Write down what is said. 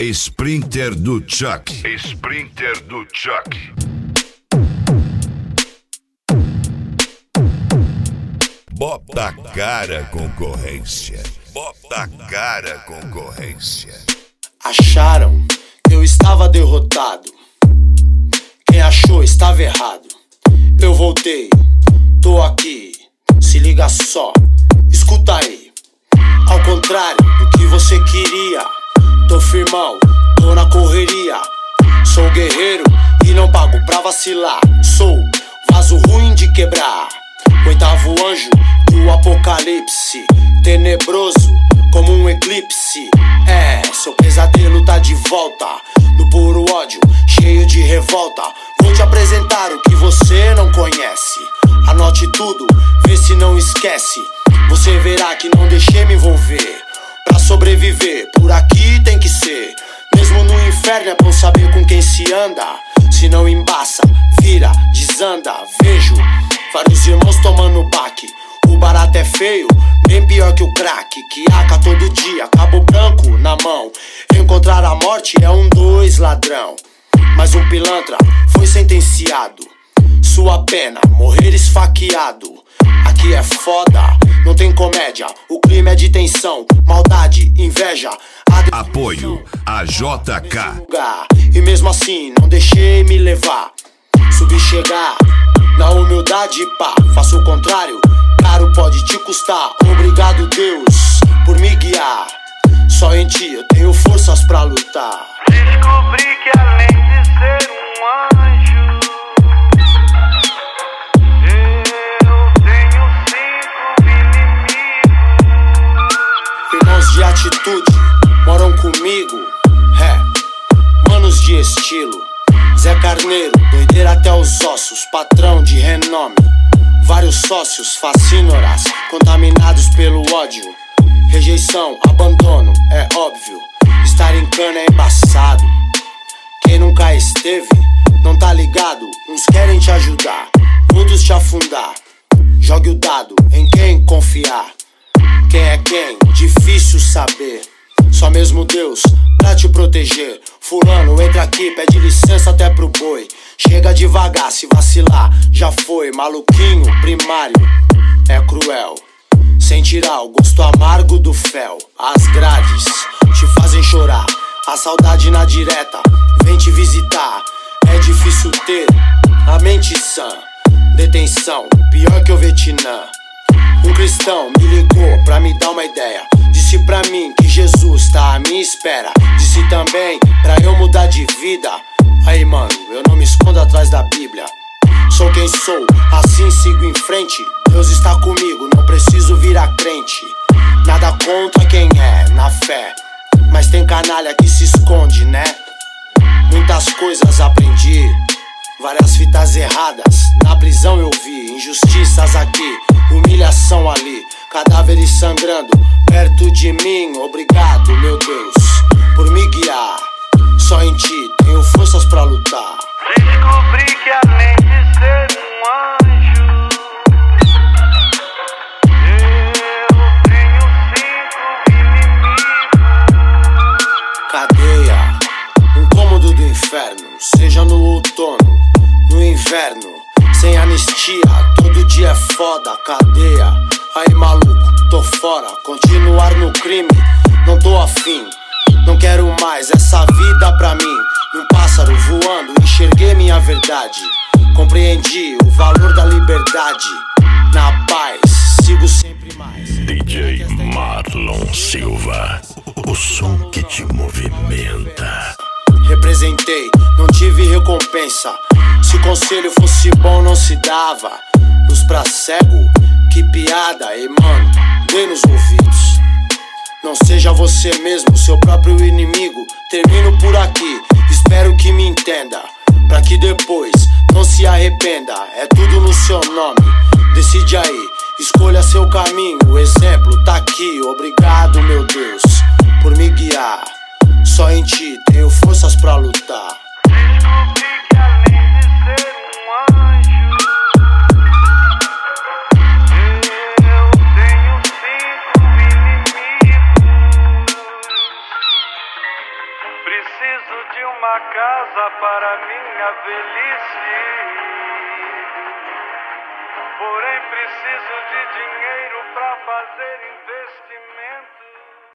Sprinter do Chuck. Sprinter do Chuck. Bota a cara, concorrência. Bota a cara, concorrência. Acharam que eu estava derrotado. Quem achou estava errado. Eu voltei, tô aqui. Se liga só, escuta aí. Ao contrário do que você queria, tô firmão, tô na correria. Sou guerreiro e não pago pra vacilar. Sou vaso ruim de quebrar. Oitavo anjo do apocalipse, tenebroso como um eclipse. Seu pesadelo tá de volta, no puro ódio, cheio de revolta. Vou te apresentar o que você não conhece. Anote tudo, vê se não esquece. Você verá que não deixei me envolver. Pra sobreviver, por aqui tem que ser. Mesmo no inferno é bom saber com quem se anda. Se não embaça, vira, desanda. Vejo vários irmãos tomando baque. O barato é feio, bem pior que o crack. Que aca todo dia, cabo branco na mão. Encontrar a morte é 2 ladrão. Mas um pilantra foi sentenciado. Sua pena, morrer esfaqueado. Aqui é foda, não tem comédia. O clima é de tensão, maldade, inveja. Apoio a JK. E mesmo assim não deixei me levar. Subi chegar na humildade, pá. Faço o contrário, caro pode te custar. Obrigado Deus por me guiar. Só em ti eu tenho forças pra lutar. Descobri que além de ser um anjo, eu tenho 5 inimigos. Irmãos de atitude moram comigo, manos de estilo. Zé Carneiro, doideira até os ossos, patrão de renome. Vários sócios, facínoras, contaminados pelo ódio. Rejeição, abandono, é óbvio. Estar em cana é embaçado. Quem nunca esteve, não tá ligado. Uns querem te ajudar, outros te afundar. Jogue o dado em quem confiar. Quem é quem? Difícil saber. Só mesmo Deus pra te proteger. Fulano, entra aqui, pede licença até pro boi. Chega devagar, se vacilar, já foi. Maluquinho, primário, é cruel. Sem tirar o gosto amargo do fel. As grades te fazem chorar. A saudade na direta vem te visitar. É difícil ter a mente sã. Detenção, pior que o Vietnã. Um cristão me ligou pra me dar uma ideia. Disse pra mim que Jesus tá à minha espera. Disse também pra eu mudar de vida. Aí mano, eu não me escondo atrás da Bíblia. Sou quem sou, assim sigo em frente. Deus está comigo, não preciso virar crente. Nada contra quem é, na fé. Mas tem canalha que se esconde, né? Muitas coisas aprendi, várias fitas erradas. Na prisão eu vi, injustiças aqui, humilhação ali. Cadáveres sangrando perto de mim. Obrigado, meu Deus, por me guiar. Só em ti tenho forças pra lutar. Descobri que além de ser um anjo, eu tenho 5 inimigos. Cadeia, um cômodo do inferno. Seja no outono, no inverno. Sem anistia, todo dia é foda. Cadeia, aí maluco, tô fora. Continuar no crime, não tô afim. Não quero mais essa vida pra mim. Um pássaro voando, enxerguei minha verdade. Compreendi o valor da liberdade. Na paz, sigo sempre mais. DJ Marlon Silva, o som que te movimenta. Representei, não tive recompensa. Se conselho fosse bom não se dava. Luz pra cego, que piada. E mano, dê nos ouvidos. Não seja você mesmo, seu próprio inimigo. Termino por aqui, espero que me entenda. Pra que depois não se arrependa. É tudo no seu nome, decide aí. Escolha seu caminho, o exemplo tá aqui. Obrigado, meu Deus, por me guiar. Só em ti tenho forças pra lutar. Descobri que além de ser um anjo, eu tenho 5 inimigos. preciso de uma casa para minha velhice. Porém preciso de dinheiro para fazer investimento.